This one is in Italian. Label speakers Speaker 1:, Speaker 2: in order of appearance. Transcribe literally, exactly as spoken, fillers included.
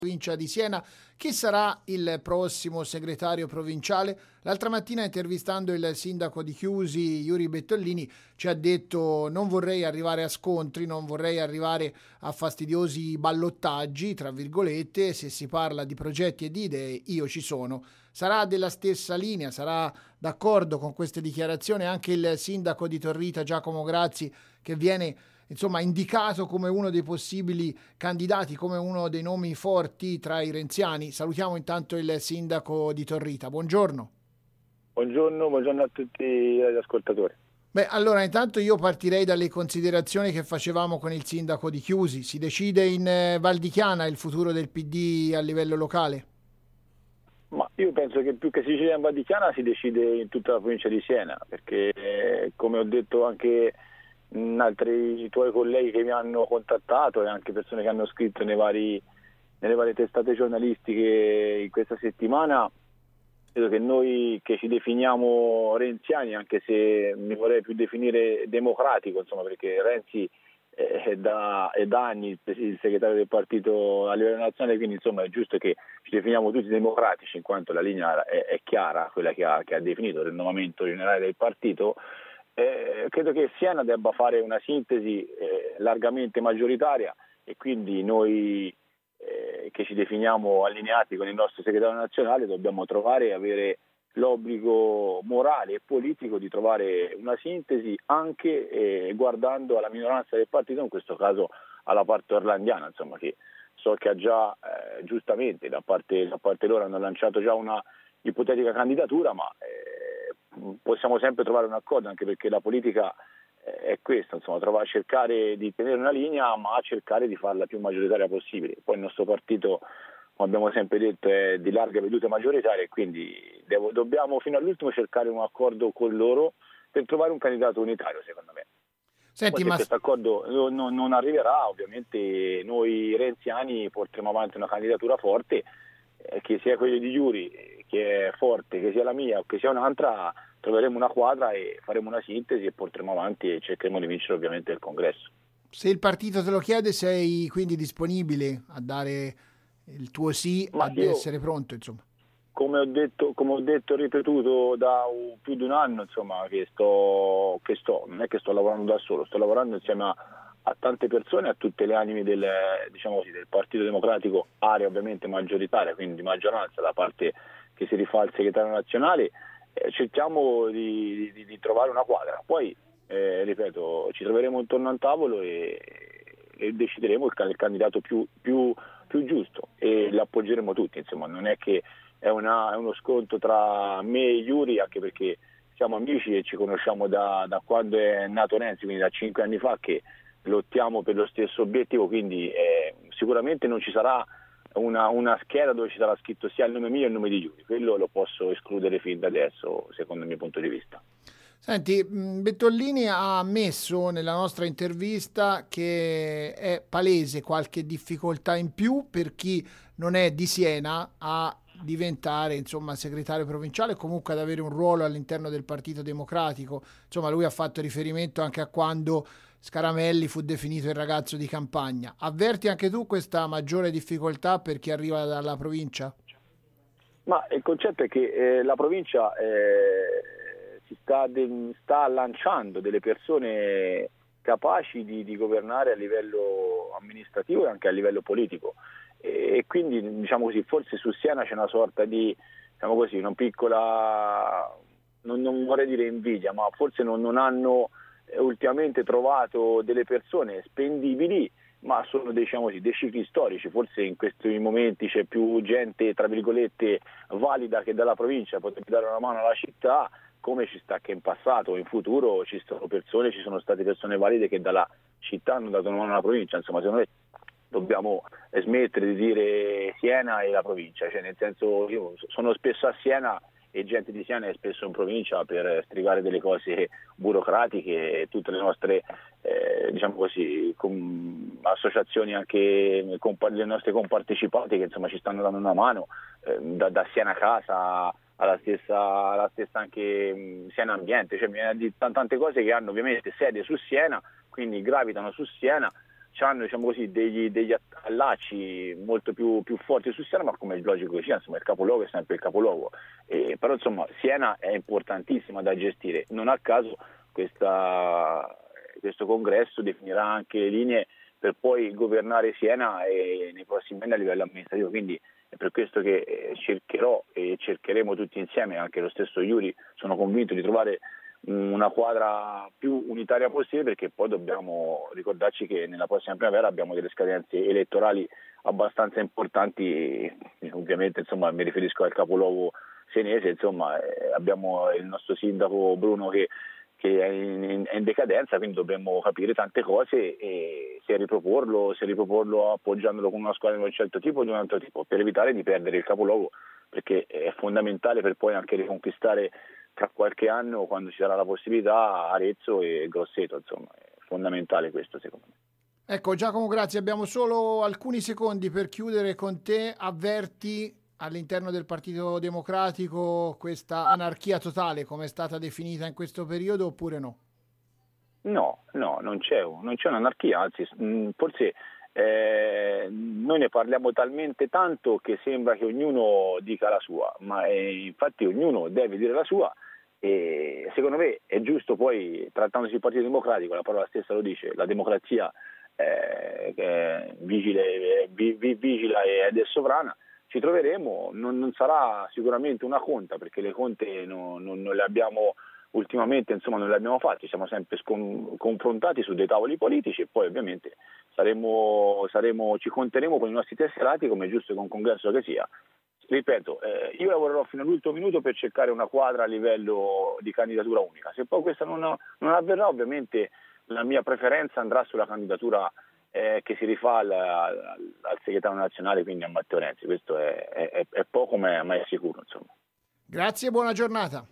Speaker 1: Provincia di Siena. Chi sarà il prossimo segretario provinciale? L'altra mattina, intervistando il sindaco di Chiusi, Yuri Bettollini, ci ha detto: non vorrei arrivare a scontri, non vorrei arrivare a fastidiosi ballottaggi, tra virgolette. Se si parla di progetti e di idee, io ci sono. Sarà della stessa linea, sarà d'accordo con queste dichiarazioni anche il sindaco di Torrita, Giacomo Grazzi, che viene insomma indicato come uno dei possibili candidati, come uno dei nomi forti tra i renziani. Salutiamo intanto il sindaco di Torrita. Buongiorno.
Speaker 2: Buongiorno, buongiorno a tutti gli ascoltatori.
Speaker 1: Beh, allora intanto io partirei dalle considerazioni che facevamo con il sindaco di Chiusi. Si decide in Val di Chiana il futuro del P D a livello locale?
Speaker 2: Ma io penso che più che si decide in Val di Chiana si decide in tutta la provincia di Siena, perché eh, come ho detto anche altri tuoi colleghi che mi hanno contattato e anche persone che hanno scritto nei vari, nelle varie testate giornalistiche in questa settimana, credo che noi che ci definiamo renziani, anche se mi vorrei più definire democratico, insomma, perché Renzi è da, è da anni il segretario del partito a livello nazionale, quindi insomma è giusto che ci definiamo tutti democratici, in quanto la linea è, è chiara, quella che ha, che ha definito il rinnovamento generale del partito. Eh, credo che Siena debba fare una sintesi eh, largamente maggioritaria, e quindi noi eh, che ci definiamo allineati con il nostro segretario nazionale dobbiamo trovare e avere l'obbligo morale e politico di trovare una sintesi anche eh, guardando alla minoranza del partito, in questo caso alla parte orlandiana, insomma, che so che ha già eh, giustamente da parte, da parte loro hanno lanciato già una ipotetica candidatura, ma eh, possiamo sempre trovare un accordo, anche perché la politica è questa, insomma, trovare, cercare di tenere una linea, ma cercare di farla più maggioritaria possibile. Poi il nostro partito, come abbiamo sempre detto, è di larga veduta maggioritaria, e quindi devo, dobbiamo fino all'ultimo cercare un accordo con loro per trovare un candidato unitario, secondo me.
Speaker 1: Senti,
Speaker 2: Poi se
Speaker 1: ma...
Speaker 2: questo accordo non, non arriverà, ovviamente noi renziani porteremo avanti una candidatura forte, eh, che sia quella di Yuri, che è forte, che sia la mia o che sia un'altra, troveremo una quadra e faremo una sintesi e porteremo avanti e cercheremo di vincere ovviamente il congresso.
Speaker 1: Se il partito te lo chiede, sei quindi disponibile a dare il tuo sì,
Speaker 2: Ma
Speaker 1: ad
Speaker 2: io,
Speaker 1: essere pronto, insomma?
Speaker 2: come ho detto, come ho detto e ripetuto da un, più di un anno, insomma, che sto, che sto, non è che sto lavorando da solo, sto lavorando insieme a, a tante persone, a tutte le anime del, diciamo così, del Partito Democratico, area ovviamente maggioritaria, quindi di maggioranza, la parte che si rifà al segretario nazionale. Eh, cerchiamo di, di, di trovare una quadra, poi eh, ripeto, ci troveremo intorno al tavolo e, e decideremo il, il candidato più, più, più giusto e l'appoggeremo tutti, insomma, non è che è, una, è uno scontro tra me e Yuri, anche perché siamo amici e ci conosciamo da, da quando è nato Renzi, quindi da cinque anni fa che lottiamo per lo stesso obiettivo, quindi eh, sicuramente non ci sarà Una, una scheda dove ci sarà scritto sia il nome mio e il nome di Yuri, quello lo posso escludere fin da adesso, secondo il mio punto di vista.
Speaker 1: Senti, Bettollini ha ammesso nella nostra intervista che è palese qualche difficoltà in più per chi non è di Siena a diventare, insomma, segretario provinciale, comunque ad avere un ruolo all'interno del Partito Democratico. Insomma, lui ha fatto riferimento anche a quando Scaramelli fu definito il ragazzo di campagna. Avverti anche tu questa maggiore difficoltà per chi arriva dalla provincia?
Speaker 2: Ma il concetto è che eh, la provincia eh, si sta, de- sta lanciando delle persone capaci di, di governare a livello amministrativo e anche a livello politico, e, e quindi, diciamo così, forse su Siena c'è una sorta di, diciamo così, una piccola, non, non vorrei dire invidia, ma forse non, non hanno ultimamente trovato delle persone spendibili, ma sono, diciamo così, dei cicli storici. Forse in questi momenti c'è più gente, tra virgolette, valida che dalla provincia potrebbe dare una mano alla città, come ci sta che in passato o in futuro ci sono persone, ci sono state persone valide che dalla città hanno dato una mano alla provincia. Insomma, secondo me dobbiamo smettere di dire Siena e la provincia, cioè, nel senso, io sono spesso a Siena e gente di Siena è spesso in provincia per strigare delle cose burocratiche, e tutte le nostre eh, diciamo così com- associazioni, anche compa- le nostre compartecipate, che insomma ci stanno dando una mano, eh, da, da Siena Casa alla stessa, alla stessa anche mh, Siena Ambiente, cioè, di t- tante cose che hanno ovviamente sede su Siena, quindi gravitano su Siena. hanno diciamo così, degli, degli allacci molto più, più forti su Siena, ma come è logico che sia, insomma il capoluogo è sempre il capoluogo, e, però insomma Siena è importantissima da gestire, non a caso questa, questo congresso definirà anche le linee per poi governare Siena e nei prossimi anni a livello amministrativo, quindi è per questo che cercherò e cercheremo tutti insieme, anche lo stesso Yuri, sono convinto di trovare una quadra più unitaria possibile, perché poi dobbiamo ricordarci che nella prossima primavera abbiamo delle scadenze elettorali abbastanza importanti e, ovviamente insomma mi riferisco al capoluogo senese, insomma eh, abbiamo il nostro sindaco Bruno che, che è, in, è in decadenza, quindi dovremmo capire tante cose e se riproporlo, se riproporlo appoggiandolo con una squadra di un certo tipo o di un altro tipo, per evitare di perdere il capoluogo, perché è fondamentale per poi anche riconquistare tra qualche anno, quando ci sarà la possibilità, Arezzo e Grosseto, insomma, è fondamentale questo secondo me.
Speaker 1: Ecco Giacomo, grazie, abbiamo solo alcuni secondi per chiudere con te. Avverti all'interno del Partito Democratico questa anarchia totale come è stata definita in questo periodo oppure no?
Speaker 2: No, no, non c'è, non c'è un'anarchia, anzi forse eh, noi ne parliamo talmente tanto che sembra che ognuno dica la sua, ma eh, infatti ognuno deve dire la sua e secondo me è giusto poi, trattandosi di Partito Democratico, la parola stessa lo dice, la democrazia eh, eh, vigile, vi, vi, vigila ed è sovrana, ci troveremo, non, non sarà sicuramente una conta, perché le conte non, non, non le abbiamo ultimamente, insomma non le abbiamo fatte, siamo sempre scon- confrontati su dei tavoli politici e poi ovviamente saremo, saremo, ci conteremo con i nostri tesserati come è giusto con un congresso che sia. Ripeto, eh, io lavorerò fino all'ultimo minuto per cercare una quadra a livello di candidatura unica, se poi questa non, non avverrà ovviamente la mia preferenza andrà sulla candidatura eh, che si rifà al, al, al segretario nazionale, quindi a Matteo Renzi, questo è, è, è poco ma è, ma è sicuro insomma.
Speaker 1: Grazie e buona giornata.